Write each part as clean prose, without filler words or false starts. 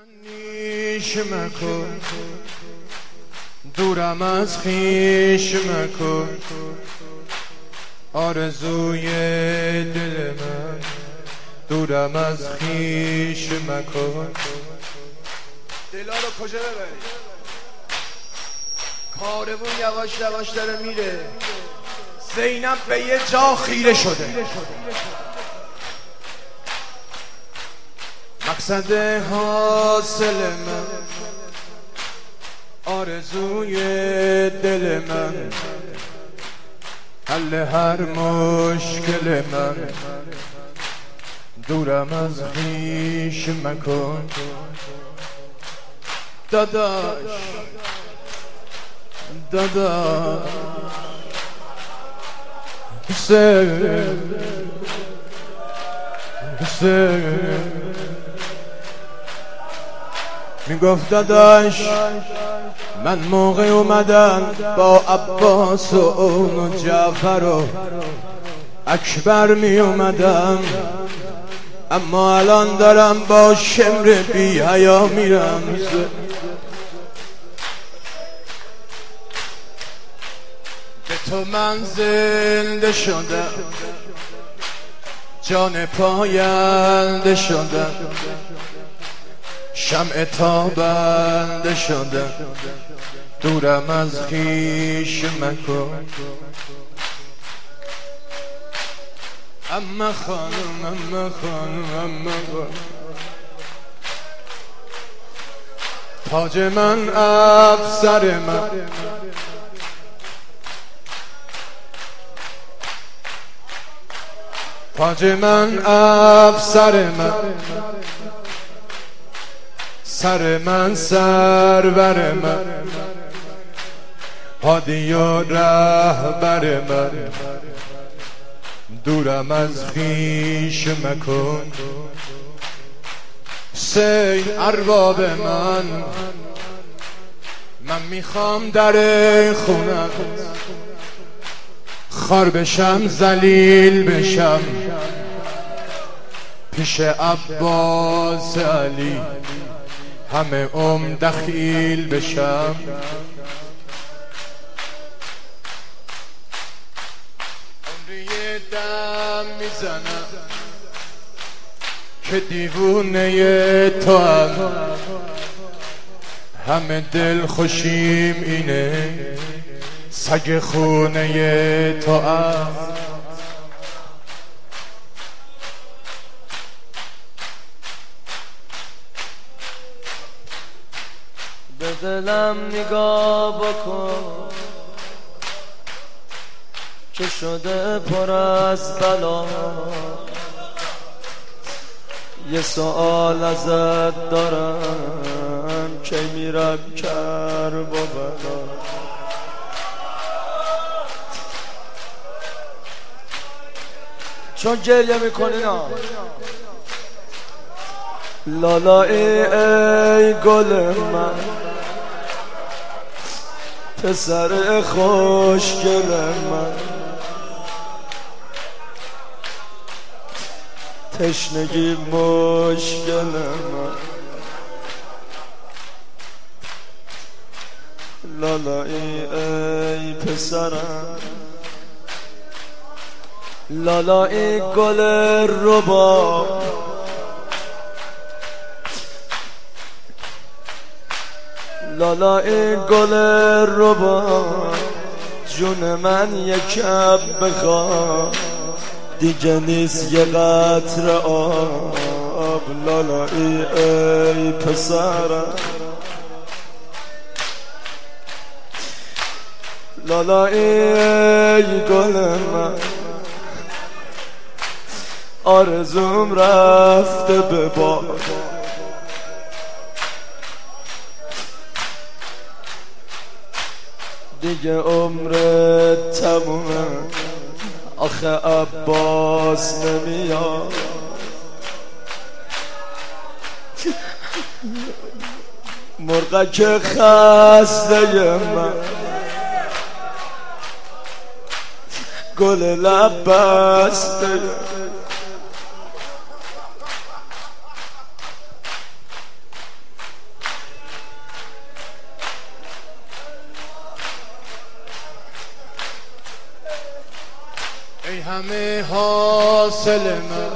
نیش مکن دورم از خویش مکن آرزوی دل من دورم از خویش مکن. دلا رو کجا ببری؟ کاروون یواش یواش داره میره. زینب به یه جا خیره شده. مقصد حاصل من آرزوی دل من حل هر مشکل من دورم از خویش مکن. داداش داداش میگفت داداش من موقع اومدن با عباس و اون و جعفر و اکبر می اومدم، اما الان دارم با شمر بی حیا میرم. به تو من زنده شدم، جان پاینده شدم، شمع تابنده شدم، دورم از خویش مکن. اما خانم اما خانم اما خانم تاج من افسر من تاج من افسر من سر من سرور من هادی و رهبر من دورم از خویش مکن. سین ارباب من میخوام در خونم خار بشم ذلیل بشم پیش عباس علی همه دخیل بشم. عمری دم میزنم که دیوونه تو همه دل خوشیم اینه سگ خونه تو به دلم نگاه بکن که شده پر از بلا. یه سوال ازت دارم که میرم کرب و بلا. چون گریه میکنی نا لالایی ای گل من پسر خوشگل من تشنگی مشکل من لالایی ای پسرم لالایی گل رباب لالایی گل رباب جون من یکم بخواب دیگه نیست یه قطره آب. لالایی ای پسرم لالایی ای گل من آرزوم رفته به باد دیگه عمرت تمومه آخه عباس نمیاد. مرغک خسته من گل لب بسته همه حاصل من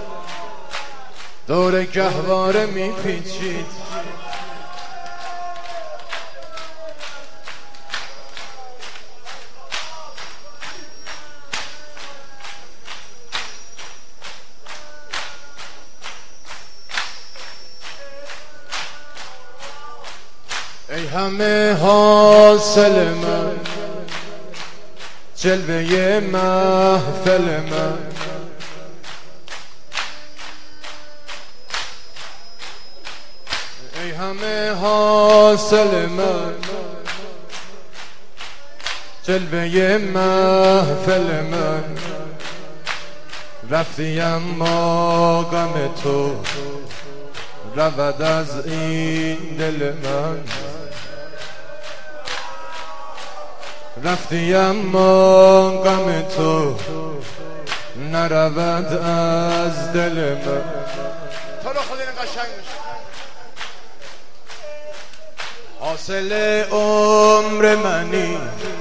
دور گهواره میپیچید، ای همه حاصل من، جلوه محفل من، ای همه حاصل من، جلوه محفل من. رفتی اما غم تو رود از این دل من، رفتی اما غم تو نرود از دل من. تو رو خود این قشنگ میشه. حاصل عمر منی،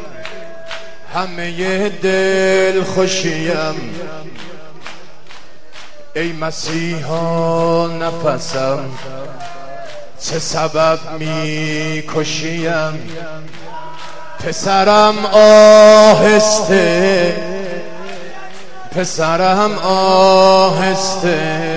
همه دل خوشیم، ای مسیحا نفسم چه سبب میکشیم. پسرم آهسته، پسرم آهسته،